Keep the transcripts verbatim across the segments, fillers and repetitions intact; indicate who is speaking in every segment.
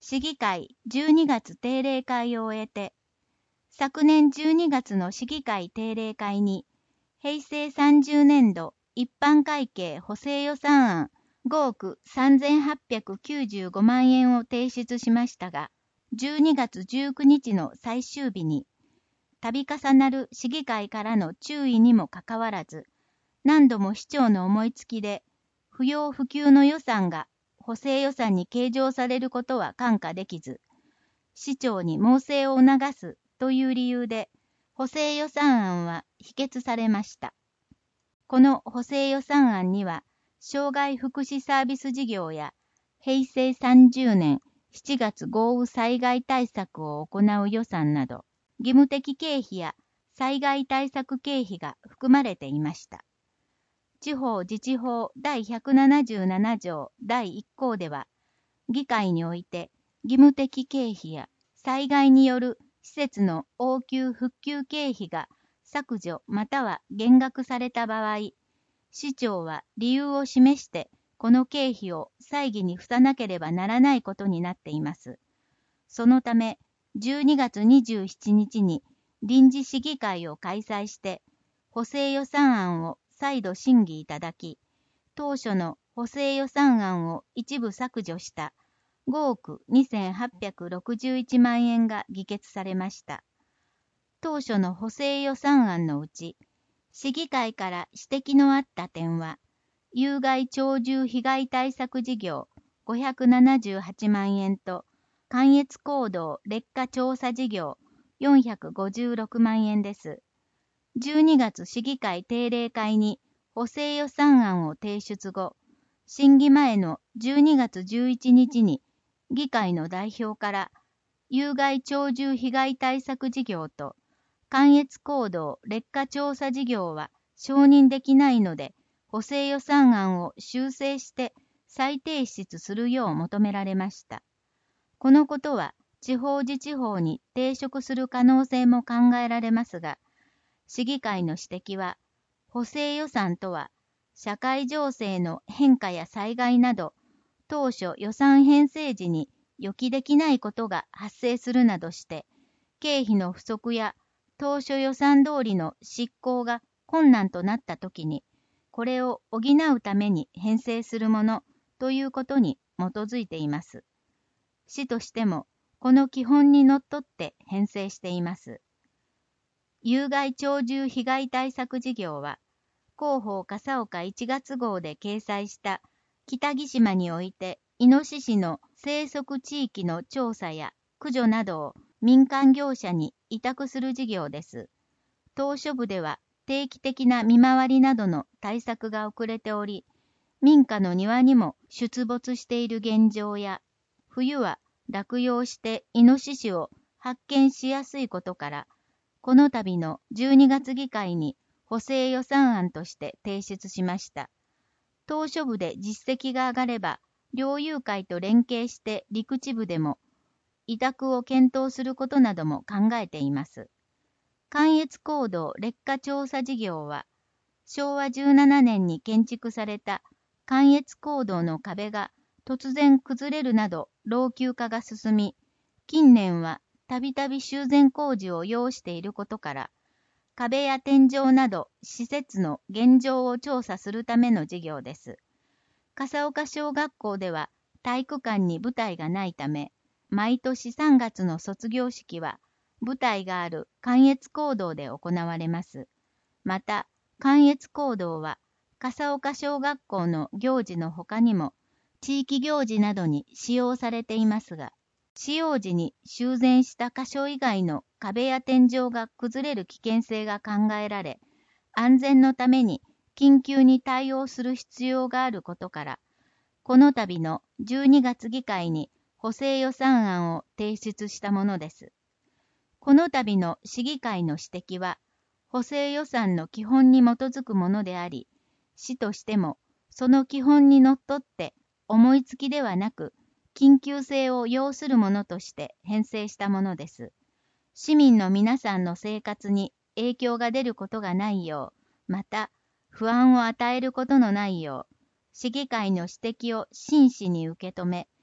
Speaker 1: 市議会じゅうにがつ定例会を終えて、昨年じゅうにがつの市議会定例会に、平成さんじゅうねんど一般会計補正予算案ごおくさんぜんはっぴゃくきゅうじゅうごまんえんを提出しましたが、じゅうにがつじゅうくにちの最終日に、度重なる市議会からの注意にもかかわらず、何度も市長の思いつきで、不要不急の予算が補正予算に計上されることは看過できず、市長に猛省を促すという理由で、補正予算案は否決されました。この補正予算案には、障害福祉サービス事業や平成さんじゅうねんしちがつ豪雨災害対策を行う予算など、義務的経費や災害対策経費が含まれていました。地方自治法第ひゃくななじゅうななじょうだいいっこうでは、議会において義務的経費や災害による施設の応急復旧経費が削除または減額された場合、市長は理由を示してこの経費を歳費に付さなければならないことになっています。そのため、じゅうにがつにじゅうしちにちに臨時市議会を開催して、補正予算案を再度審議いただき、当初の補正予算案を一部削除したごおくにせんはっぴゃくろくじゅういちまんえんが議決されました。当初の補正予算案のうち、市議会から指摘のあった点は、有害鳥獣被害対策事業ごひゃくななじゅうはちまんえんと、関越公道劣化調査事業よんひゃくごじゅうろくまんえんです。じゅうにがつ市議会定例会に補正予算案を提出後、審議前のじゅうにがつじゅういちにちに議会の代表から有害鳥獣被害対策事業と関越公道劣化調査事業は承認できないので、補正予算案を修正して再提出するよう求められました。このことは地方自治法に抵触する可能性も考えられますが、市議会の指摘は、補正予算とは、社会情勢の変化や災害など、当初予算編成時に予期できないことが発生するなどして、経費の不足や当初予算通りの執行が困難となったときに、これを補うために編成するものということに基づいています。市としても、この基本にのっとって編成しています。有害鳥獣被害対策事業は、広報笠岡いちがつごうで掲載した北木島においてイノシシの生息地域の調査や駆除などを民間業者に委託する事業です。島しょ部では定期的な見回りなどの対策が遅れており、民家の庭にも出没している現状や、冬は落葉してイノシシを発見しやすいことから、この度のじゅうにがつ議会に補正予算案として提出しました。島しょ部で実績が上がれば、猟友会と連携して陸地部でも委託を検討することなども考えています。関越公道劣化調査事業は、しょうわじゅうななねんに建築された関越公道の壁が突然崩れるなど老朽化が進み、近年はたびたび修繕工事を要していることから、壁や天井など施設の現状を調査するための事業です。笠岡小学校では体育館に舞台がないため、毎年さんがつの卒業式は舞台がある関越公道で行われます。また、関越公道は笠岡小学校の行事の他にも地域行事などに使用されていますが、使用時に修繕した箇所以外の壁や天井が崩れる危険性が考えられ、安全のために緊急に対応する必要があることから、この度のじゅうにがつ議会に補正予算案を提出したものです。この度の市議会の指摘は、補正予算の基本に基づくものであり、市としてもその基本にのっとって思いつきではなく、緊急性を要するものとして編成したものです。市民の皆さんの生活に影響が出ることがないよう、また不安を与えることのないよう、市議会の指摘を真摯に受け止め、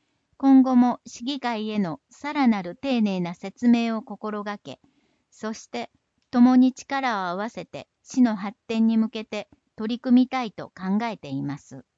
Speaker 1: 今後も市議会へのさらなる丁寧な説明を心がけ、そして共に力を合わせて市の発展に向けて取り組みたいと考えています。